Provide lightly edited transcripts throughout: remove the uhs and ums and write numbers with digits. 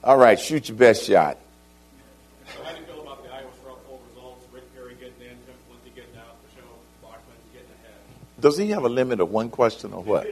All right, shoot your best shot. So how do you feel about the Iowa straw poll results? Rick Perry getting in, Jim Quincy getting out, Michelle Bachmann getting ahead? Does he have a limit of one question or what?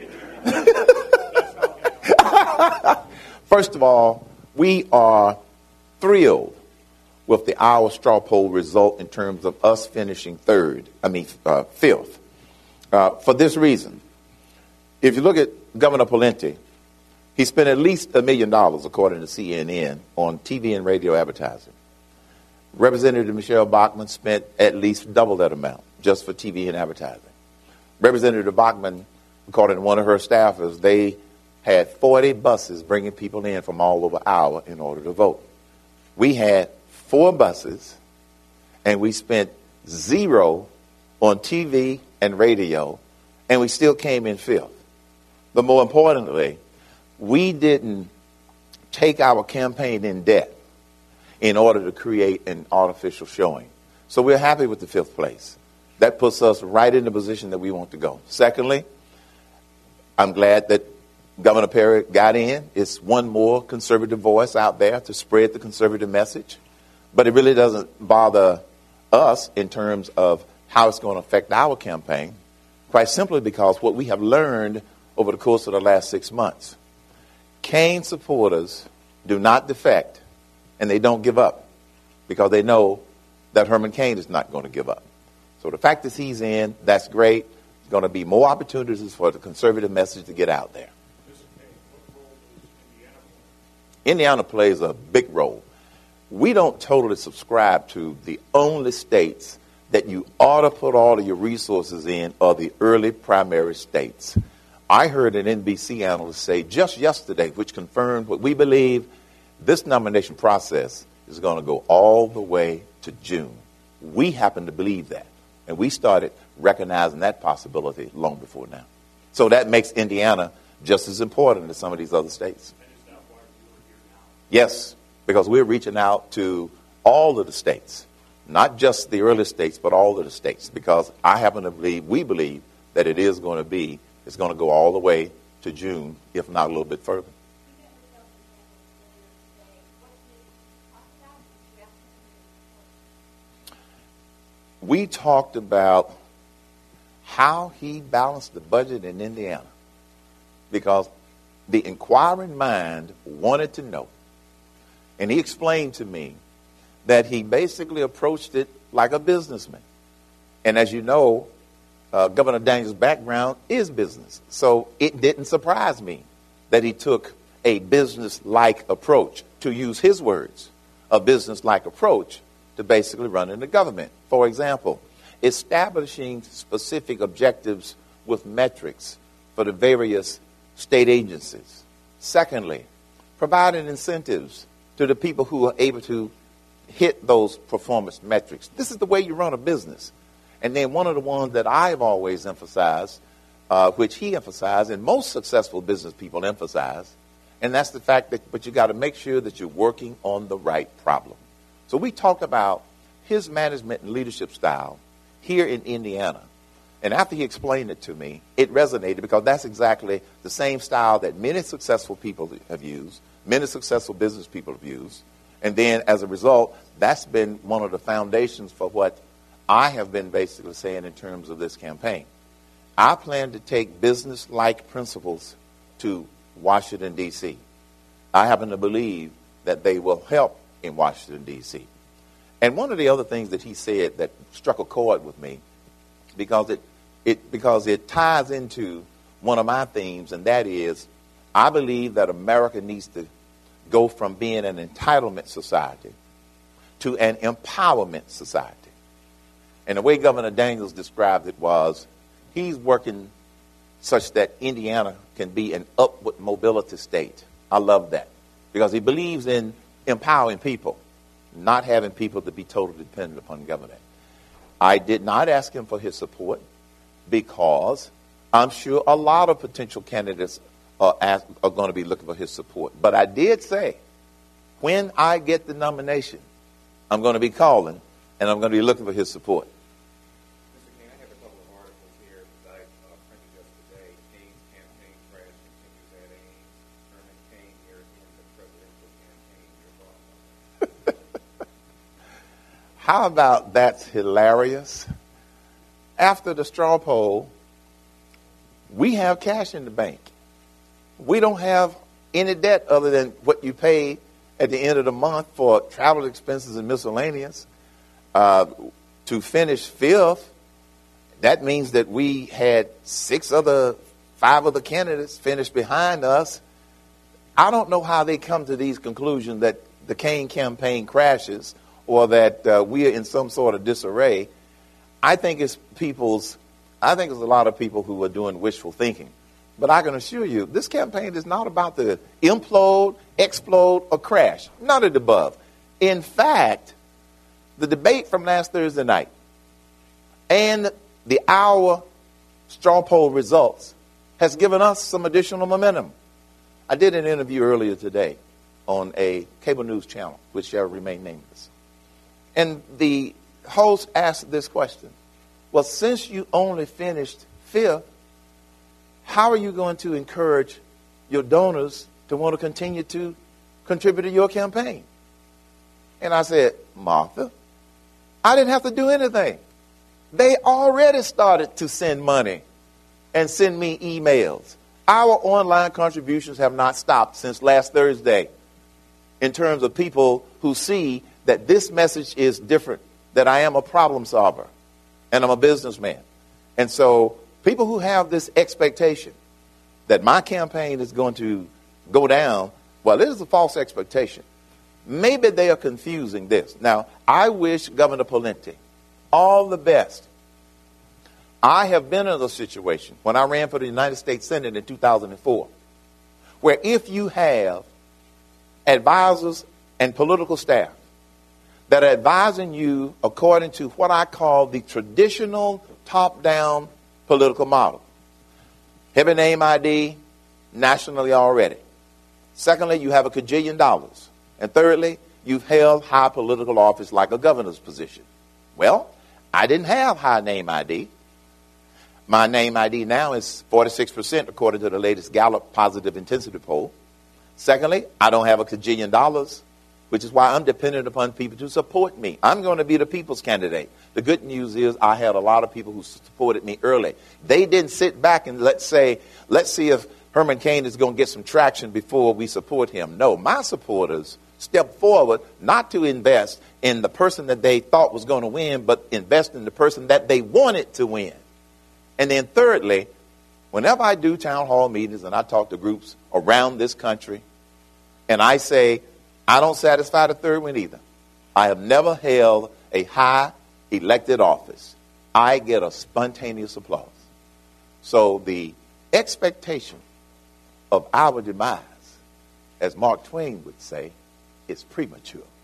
First of all, we are thrilled with the Iowa straw poll result in terms of us finishing fifth. For this reason, if you look at Governor Pawlenty, he spent at least $1 million, according to CNN, on TV and radio advertising. Representative Michelle Bachmann spent at least double that amount just for TV and advertising. Representative Bachmann, according to one of her staffers, they had 40 buses bringing people in from all over Iowa in order to vote. We had 4 buses, and we spent 0 on TV and radio, and we still came in fifth. But more importantly, we didn't take our campaign in debt in order to create an artificial showing. So we're happy with the 5th place. That puts us right in the position that we want to go. Secondly, I'm glad that Governor Perry got in. It's one more conservative voice out there to spread the conservative message. But it really doesn't bother us in terms of how it's going to affect our campaign, quite simply because what we have learned over the course of the last 6 months. Kaine supporters do not defect, and they don't give up because they know that Herman Cain is not going to give up. So the fact that he's in, that's great. There's going to be more opportunities for the conservative message to get out there. Indiana plays a big role. We don't totally subscribe to the only states that you ought to put all of your resources in are the early primary states. I heard an NBC analyst say just yesterday, which confirmed what we believe, this nomination process is going to go all the way to June. We happen to believe that, and we started recognizing that possibility long before now. So that makes Indiana just as important as some of these other states. Yes, because we're reaching out to all of the states, not just the early states, but all of the states, because I happen to believe, we believe, that it's going to go all the way to June, if not a little bit further. We talked about how he balanced the budget in Indiana, because the inquiring mind wanted to know. And he explained to me that he basically approached it like a businessman. And as you know, Governor Daniels' background is business. So it didn't surprise me that he took a business-like approach, to use his words, a business-like approach to basically running the government. For example, establishing specific objectives with metrics for the various state agencies. Secondly, providing incentives to the people who are able to hit those performance metrics. This is the way you run a business. And then one of the ones that I've always emphasized, which he emphasized, and most successful business people emphasize, and that's the fact that, but you got to make sure that you're working on the right problem. So we talked about his management and leadership style here in Indiana. And after he explained it to me, it resonated because that's exactly the same style that many successful people have used, many successful business people have used. And then as a result, that's been one of the foundations for what I have been basically saying in terms of this campaign. I plan to take business-like principles to Washington, D.C. I happen to believe that they will help in Washington, D.C. And one of the other things that he said that struck a chord with me, because it ties into one of my themes, and that is, I believe that America needs to go from being an entitlement society to an empowerment society. And the way Governor Daniels described it was, he's working such that Indiana can be an upward mobility state. I love that, because he believes in empowering people, not having people to be totally dependent upon government. I did not ask him for his support because I'm sure a lot of potential candidates are going to be looking for his support. But I did say, when I get the nomination, I'm going to be calling and I'm going to be looking for his support. Mr. Cain, I have a couple of articles here that I printed just today. Cain's campaign crash continues at Ames. Herman Cain near the end of presidential campaign How about that's hilarious? After the straw poll, we have cash in the bank. We don't have any debt other than what you pay at the end of the month for travel expenses and miscellaneous. To finish fifth, that means that we had five other candidates finish behind us. I don't know how they come to these conclusions that the Kaine campaign crashes or that we are in some sort of disarray. I think it's a lot of people who are doing wishful thinking. But I can assure you, this campaign is not about to implode, explode, or crash. None of the above. In fact, the debate from last Thursday night and the hour straw poll results has given us some additional momentum. I did an interview earlier today on a cable news channel, which shall remain nameless. And the host asked this question. Well, since you only finished fifth, how are you going to encourage your donors to want to continue to contribute to your campaign? And I said, Martha, I didn't have to do anything. They already started to send money and send me emails. Our online contributions have not stopped since last Thursday in terms of people who see that this message is different, that I am a problem solver and I'm a businessman. And so people who have this expectation that my campaign is going to go down, well, it is a false expectation. Maybe they are confusing this. Now, I wish Governor Pawlenty all the best. I have been in a situation when I ran for the United States Senate in 2004, where if you have advisors and political staff that are advising you according to what I call the traditional top-down political model. Heavy name ID, nationally already. Secondly, you have a cajillion dollars. And thirdly, you've held high political office like a governor's position. Well, I didn't have high name ID. My name ID now is 46% according to the latest Gallup positive intensity poll. Secondly, I don't have a cajillion dollars, which is why I'm dependent upon people to support me. I'm going to be the people's candidate. The good news is I had a lot of people who supported me early. They didn't sit back and let's see if Herman Cain is going to get some traction before we support him. No, my supporters stepped forward not to invest in the person that they thought was going to win, but invest in the person that they wanted to win. And then thirdly, whenever I do town hall meetings and I talk to groups around this country, and I say, I don't satisfy the third one either. I have never held a high elected office. I get a spontaneous applause. So the expectation of our demise, as Mark Twain would say, is premature.